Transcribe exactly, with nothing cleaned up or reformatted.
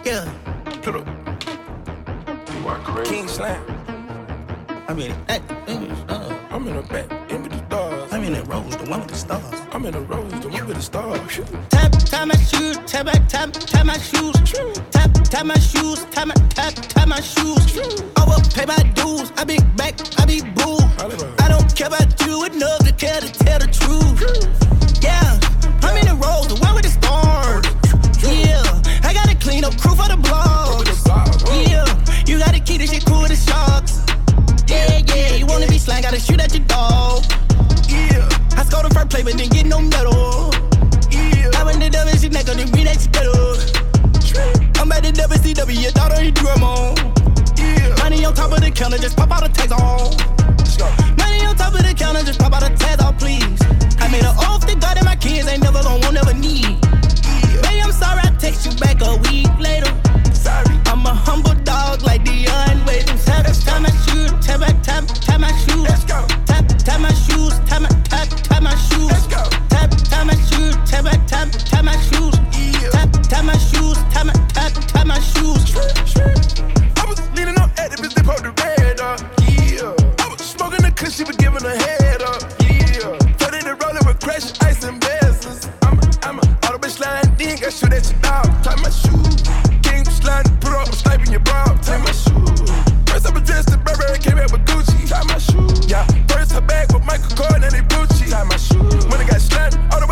Yeah. King Slam. I'm in it. Uh, I'm in the back, in with the stars. I'm in that rose, the one with the stars. I'm in the rose, the one with the stars. Tap, tie my shoes, tap, tap, tie my shoes. Tap, tie my shoes, tie my, tap, tie my shoes. Overpay my dues, I be back, I be boo. I don't care about you enough to care to tell the truth. Yeah, I'm in the rose, the one with the stars. Yeah, I got a clean up crew for the blogs. Yeah, you gotta keep this shit cool with the sharks. Yeah, yeah, you wanna be slang, gotta shoot at your dog. Yeah, I scored the first play, but didn't get no medal. Yeah, I went to W C neck on the green X pedal. I'm at the W C W, your daughter ain't drum on. Yeah, money on top of the counter, just pop out the tags on. Money on top of the counter, just pop out the tags on, please. I made an oath to God that my kids ain't never gon' won't never need. Baby, I'm sorry, I text you back a week later. Sorry, I'm a humble dog like Deion Waiters. Tap, tie my shoes, tap, tap, tie my shoes. Let's go. Tap, tie my shoes, tie my, tap, tie my shoes. Let's go. Tap, tie my shoes, tap, tap, tie my shoes. Yeah. Tap, tie my shoes, tie my, tap, tie my shoes. I was leaning on activists, they pulled the red up. Yeah. I was smoking the kush, she was giving her head up. Yeah. Thirty to roll it with crash, ice and bezels. I'm a, I'm a auto bitch line, then got shoot at your dog. Tie my shoes. King sliding, put up, I'm sniping your bra. Tie my shoes. First I was dressed in Burberry, came out with Gucci. Tie my shoes. Yeah. First her bag with Michael Kors, and they Gucci. Tie my shoes. When I got sliding, all the